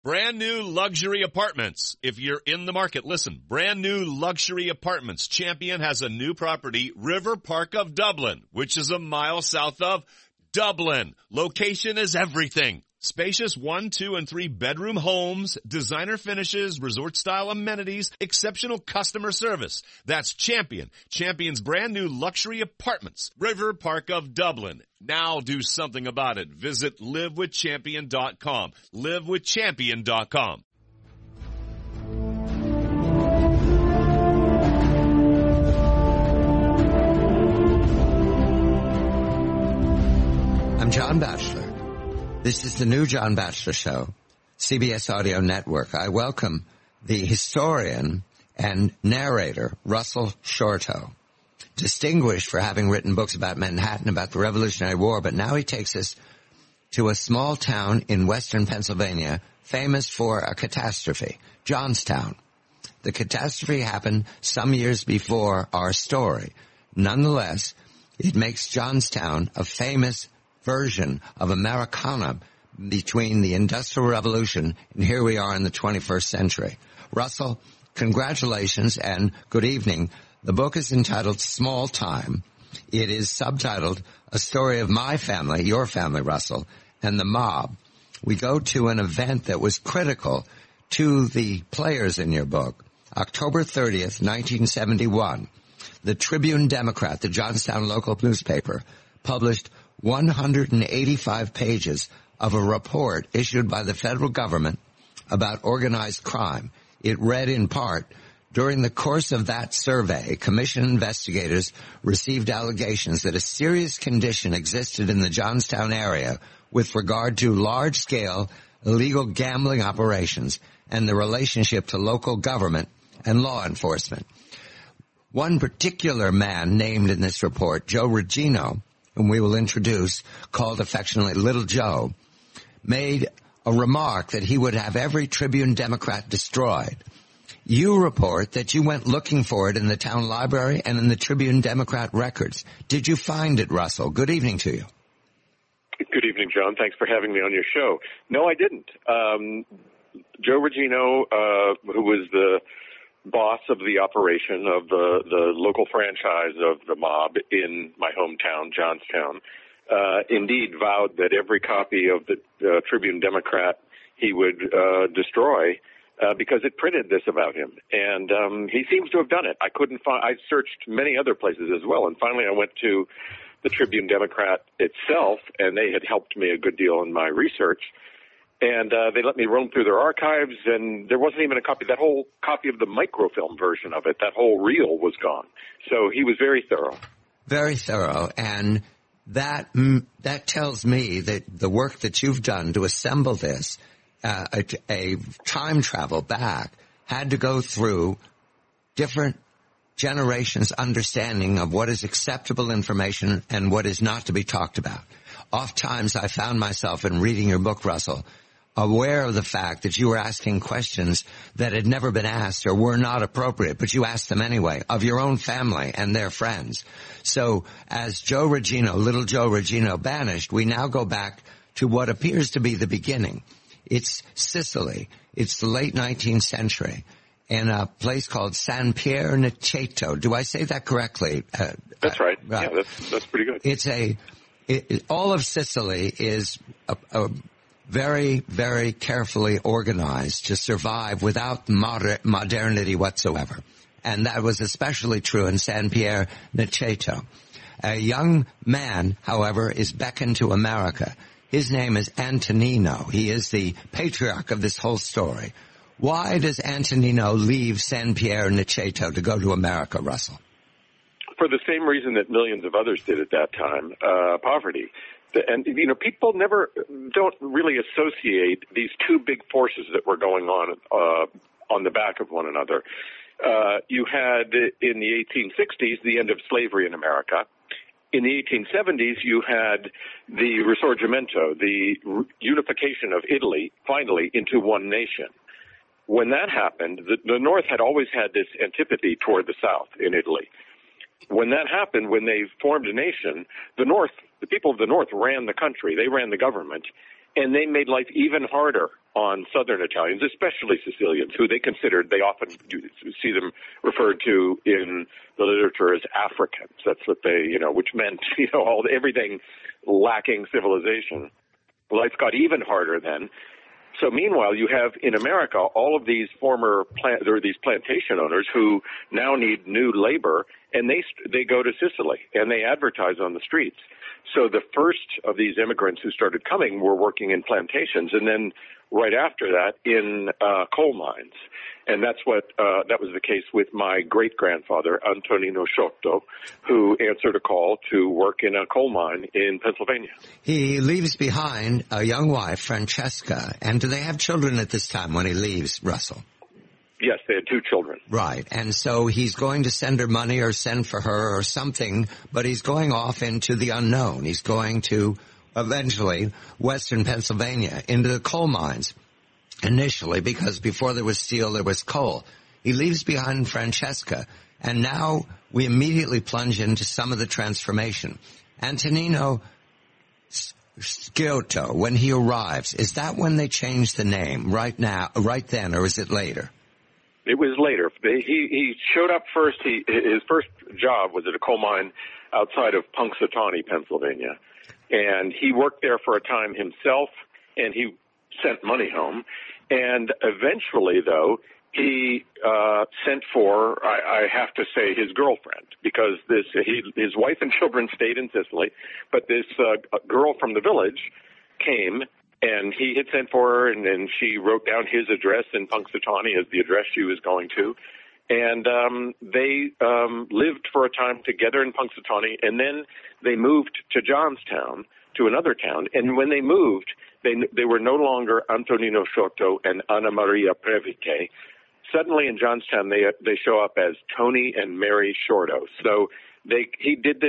Brand new luxury apartments. If you're in the market, listen. Brand new luxury apartments. Champion has a new property, River Park of Dublin, which is a mile south of Dublin. Location is everything. Spacious 1, 2, and 3 bedroom homes, designer finishes, resort-style amenities, exceptional customer service. That's Champion. Champion's brand new luxury apartments. River Park of Dublin. Now do something about it. Visit livewithchampion.com. livewithchampion.com. I'm John Batchelor. This is the new John Batchelor Show, CBS Audio Network. I welcome the historian and narrator, Russell Shorto, distinguished for having written books about Manhattan, about the Revolutionary War, but now he takes us to a small town in western Pennsylvania, famous for a catastrophe, Johnstown. The catastrophe happened some years before our story. Nonetheless, it makes Johnstown a famous version of Americana between the Industrial Revolution and here we are in the 21st century. Russell, congratulations and good evening. The book is entitled Small Time. It is subtitled A Story of My Family, Your Family, Russell, and the Mob. We go to an event that was critical to the players in your book. October 30th, 1971, the Tribune Democrat, the Johnstown local newspaper, published 185 pages of a report issued by the federal government about organized crime. It read in part, during the course of that survey, commission investigators received allegations that a serious condition existed in the Johnstown area with regard to large-scale illegal gambling operations and the relationship to local government and law enforcement. One particular man named in this report, Joe Regino, whom we will introduce, called affectionately Little Joe, made a remark that he would have every Tribune Democrat destroyed. You report that you went looking for it in the town library and in the Tribune Democrat records. Did you find it, Russell? Good evening to you. Good evening, John. Thanks for having me on your show. No, I didn't. Joe Regino, who was the boss of the operation of the local franchise of the mob in my hometown, Johnstown, indeed vowed that every copy of the Tribune Democrat he would destroy because it printed this about him. And he seems to have done it. I couldn't find. I searched many other places as well, and finally I went to the Tribune Democrat itself, and they had helped me a good deal in my research. And they let me roam through their archives, and there wasn't even a copy. That whole copy of the microfilm version of it, that whole reel was gone. So he was very thorough. Very thorough, and that tells me that the work that you've done to assemble this, a time travel back, had to go through different generations' understanding of what is acceptable information and what is not to be talked about. Oftentimes I found myself in reading your book, Russell, aware of the fact that you were asking questions that had never been asked or were not appropriate, but you asked them anyway, of your own family and their friends. So as Joe Regino, Little Joe Regino, vanished, we now go back to what appears to be the beginning. It's Sicily. It's the late 19th century in a place called San Pier Niceto. Do I say that correctly? That's right. Yeah, that's pretty good. All of Sicily is a very, very carefully organized to survive without modernity whatsoever. And that was especially true in San Pier Niceto. A young man, however, is beckoned to America. His name is Antonino. He is the patriarch of this whole story. Why does Antonino leave San Pier Niceto to go to America, Russell? For the same reason that millions of others did at that time, poverty. And, people don't really associate these two big forces that were going on the back of one another. You had, in the 1860s, the end of slavery in America. In the 1870s, you had the Risorgimento, the unification of Italy, finally, into one nation. When that happened, the North had always had this antipathy toward the South in Italy. When that happened, when they formed a nation, the people of the North ran the country, they ran the government, and they made life even harder on Southern Italians, especially Sicilians, who they considered, they often see them referred to in the literature as Africans. That's what they, which meant, everything lacking civilization. Life got even harder then. So meanwhile, you have in America all of these former these plantation owners who now need new labor, and they go to Sicily and they advertise on the streets. So the first of these immigrants who started coming were working in plantations, and then right after that in coal mines. And that was the case with my great-grandfather, Antonino Sciotto, who answered a call to work in a coal mine in Pennsylvania. He leaves behind a young wife, Francesca. And do they have children at this time when he leaves, Russell? Yes, they had 2 children. Right. And so he's going to send her money or send for her or something, but he's going off into the unknown. He's going to, eventually, western Pennsylvania, into the coal mines. Initially, because before there was steel, there was coal. He leaves behind Francesca, and now we immediately plunge into some of the transformation. Antonino Sciotto, when he arrives, is that when they change the name, right then, or is it later? It was later. He showed up first. His first job was at a coal mine outside of Punxsutawney, Pennsylvania, and he worked there for a time himself, and he sent money home. And eventually, though, he sent for, I have to say, his girlfriend, because his wife and children stayed in Sicily, but this girl from the village came, and he had sent for her, and then she wrote down his address in Punxsutawney as the address she was going to. And they lived for a time together in Punxsutawney, and then they moved to Johnstown, to another town. And when they moved, they were no longer Antonino Sciotto and Anna Maria Previche. Suddenly in Johnstown, they show up as Tony and Mary Sciotto. So they did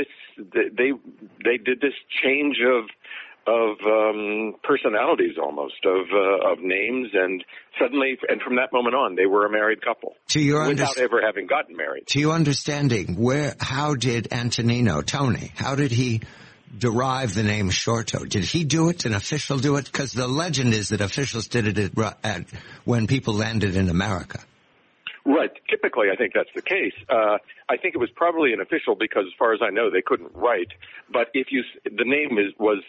this change of personalities almost, of names, and suddenly, and from that moment on, they were a married couple without ever having gotten married. To your understanding, how did Tony, how did he derive the name Sciotto? Did he do it? An official do it? Because the legend is that officials did it when people landed in America. Right. Typically, I think that's the case. I think it was probably an official because, as far as I know, they couldn't write. But the name was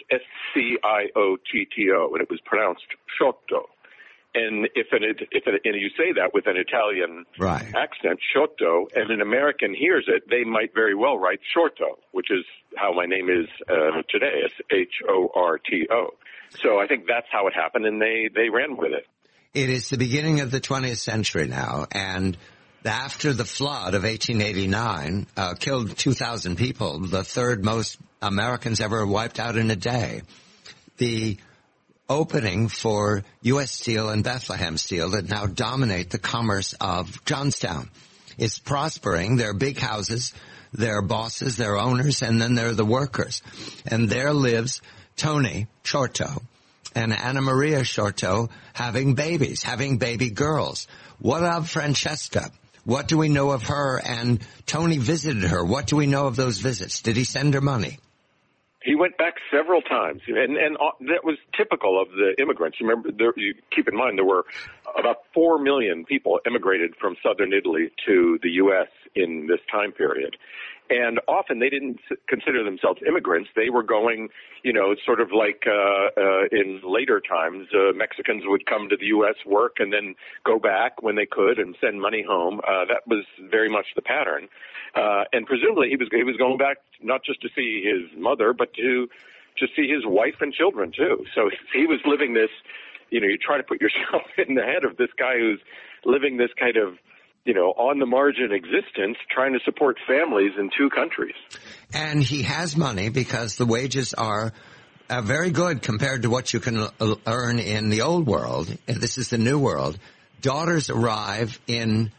Sciotto, and it was pronounced Sciotto. And if you say that with an Italian accent, Sciotto, and an American hears it, they might very well write Shorto, which is how my name is today. It's Horto. So I think that's how it happened, and they ran with it. It is the beginning of the 20th century now, and after the flood of 1889 killed 2,000 people, the third most Americans ever wiped out in a day. The opening for U.S. Steel and Bethlehem Steel that now dominate the commerce of Johnstown is prospering. There are big houses, there are bosses, there are owners, and then there are the workers. And there lives Tony Sciotto and Anna Maria Sciotto having babies, having baby girls. What of Francesca? What do we know of her? And Tony visited her. What do we know of those visits? Did he send her money? He went back several times, and that was typical of the immigrants. Remember, you keep in mind there were about 4 million people immigrated from southern Italy to the U.S. in this time period. And often they didn't consider themselves immigrants. They were going, sort of like in later times, Mexicans would come to the U.S., work, and then go back when they could and send money home. That was very much the pattern. And presumably he was going back not just to see his mother, but to see his wife and children, too. So he was living this, you try to put yourself in the head of this guy who's living this kind of, on the margin existence, trying to support families in 2 countries. And he has money because the wages are very good compared to what you can earn in the old world. This is the new world. Daughters arrive in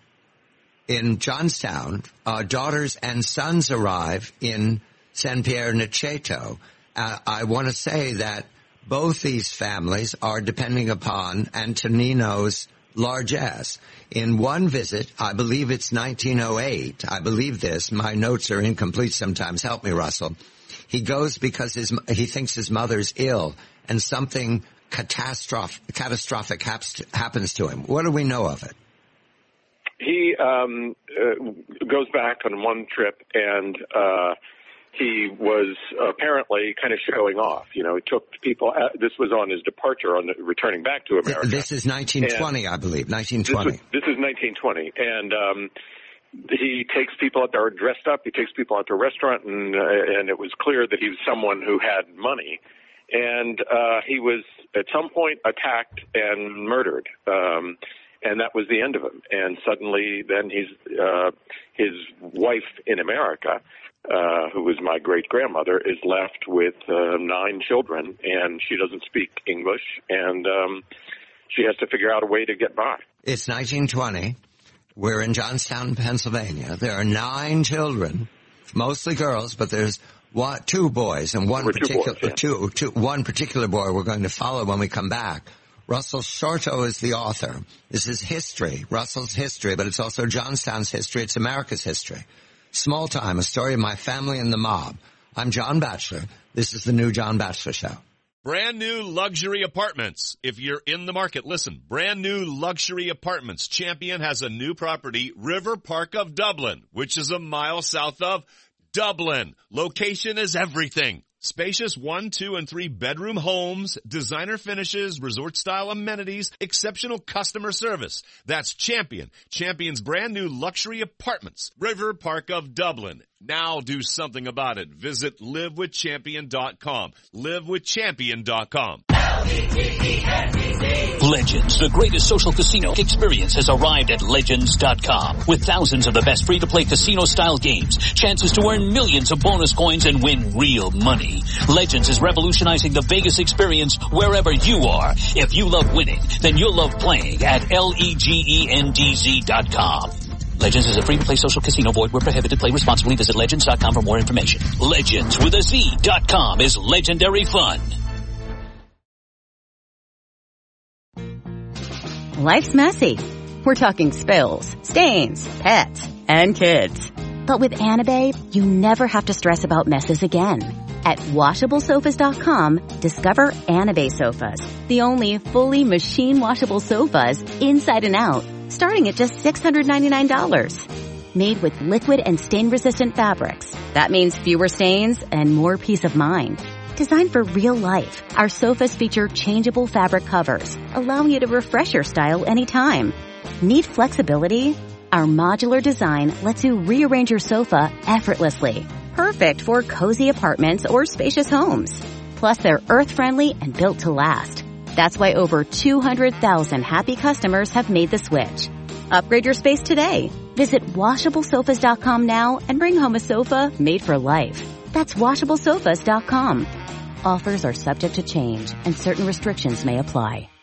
Johnstown. Daughters and sons arrive in San Pier-Niceto. I want to say that both these families are depending upon Antonino's largesse. In one visit, I believe it's 1908, I believe this, my notes are incomplete sometimes, help me, Russell. He goes because he thinks his mother's ill, and something catastrophic happens to him. What do we know of it? He goes back on one trip, and he was apparently kind of showing off. You know, he took people. This was on his departure, returning back to America. This is 1920, I believe. 1920. This is 1920, and he takes people out there dressed up. He takes people out to a restaurant, and it was clear that he was someone who had money. And he was at some point attacked and murdered. And that was the end of him. And suddenly, then his wife in America, who was my great-grandmother, is left with 9 children, and she doesn't speak English, and she has to figure out a way to get by. It's 1920. We're in Johnstown, Pennsylvania. There are 9 children, mostly girls, but there's 2 boys and one particular boy we're going to follow when we come back. Russell Shorto is the author. This is history, Russell's history, but it's also Johnstown's history. It's America's history. Small Time, a story of my family and the mob. I'm John Batchelor. This is the new John Batchelor Show. Brand new luxury apartments. If you're in the market, listen. Brand new luxury apartments. Champion has a new property, River Park of Dublin, which is a mile south of Dublin. Location is everything. Spacious 1, 2, and 3 bedroom homes, designer finishes, resort-style amenities, exceptional customer service. That's Champion. Champion's brand new luxury apartments. River Park of Dublin. Now do something about it. Visit livewithchampion.com. Livewithchampion.com. Legends, the greatest social casino experience, has arrived at Legends.com. With thousands of the best free-to-play casino-style games, chances to earn millions of bonus coins and win real money. Legends is revolutionizing the Vegas experience wherever you are. If you love winning, then you'll love playing at LEGENDZ.com. Legends is a free-to-play social casino. Void where prohibited. Play responsibly. Visit Legends.com for more information. Legends with a Z.com is legendary fun. Life's messy. We're talking spills, stains, pets, and kids. But with Anabae, you never have to stress about messes again. At WashableSofas.com, discover Anabae sofas, the only fully machine-washable sofas inside and out, starting at just $699. Made with liquid and stain-resistant fabrics. That means fewer stains and more peace of mind. Designed for real life, our sofas feature changeable fabric covers, allowing you to refresh your style anytime. Need flexibility? Our modular design lets you rearrange your sofa effortlessly. Perfect for cozy apartments or spacious homes. Plus, they're earth-friendly and built to last. That's why over 200,000 happy customers have made the switch. Upgrade your space today. Visit WashableSofas.com now and bring home a sofa made for life. That's WashableSofas.com. Offers are subject to change and certain restrictions may apply.